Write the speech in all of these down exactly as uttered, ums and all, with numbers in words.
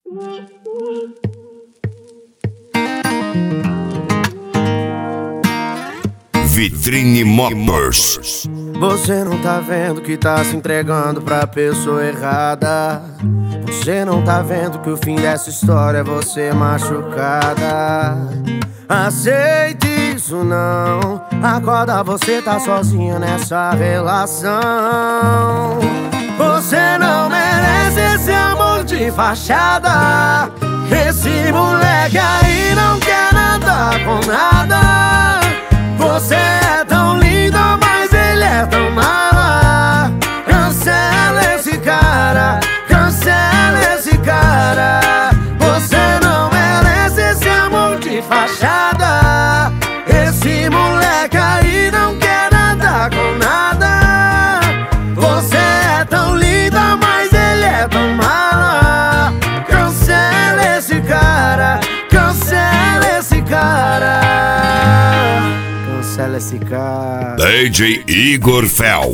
Vitrine Motors. Você não tá vendo que tá se entregando pra pessoa errada. Você não tá vendo que o fim dessa história é você machucada. Aceite isso não. Acorda, você tá sozinha nessa relação. Você não merece esse amor de fachada. Esse moleque aí não quer nada com nada. Você é tão linda, mas ele é tão mala. Cancela esse cara, cancela esse cara. Você não merece esse amor de fachada. Esse moleque aí não quer nada com nada. Você é tão linda, mas ele é tão mala. Cancela esse cara, cancela esse cara. Cancela esse cara. D J Igor Fel.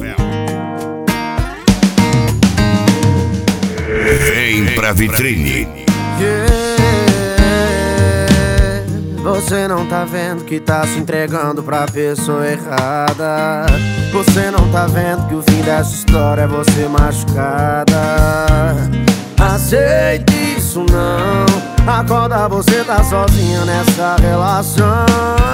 Vem pra vitrine. Yeah. Você não tá vendo que tá se entregando pra pessoa errada. Você não tá vendo que o fim dessa história é você machucada. Aceite isso não. Acorda, você tá sozinha nessa relação.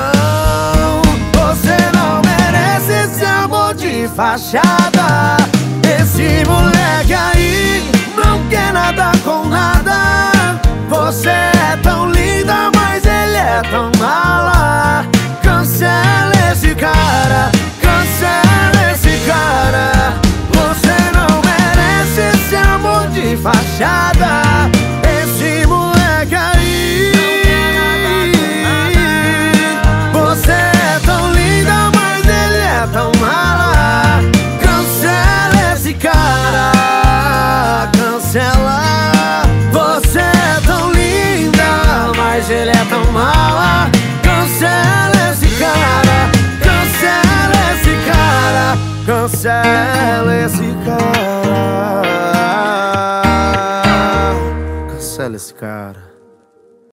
Você não merece esse amor de fachada. Esse moleque aí não quer nada com nada. Você é tão linda, mas ele é tão mala. Cancela esse cara, cancela esse cara. Você não merece esse amor de fachada. Esse moleque aí. Você é tão linda, mas ele é tão mala. Cancela esse cara, cancela. Você é tão linda, mas ele é tão mala. Cancela esse cara, cancela esse cara, cancela esse cara, cancela esse cara.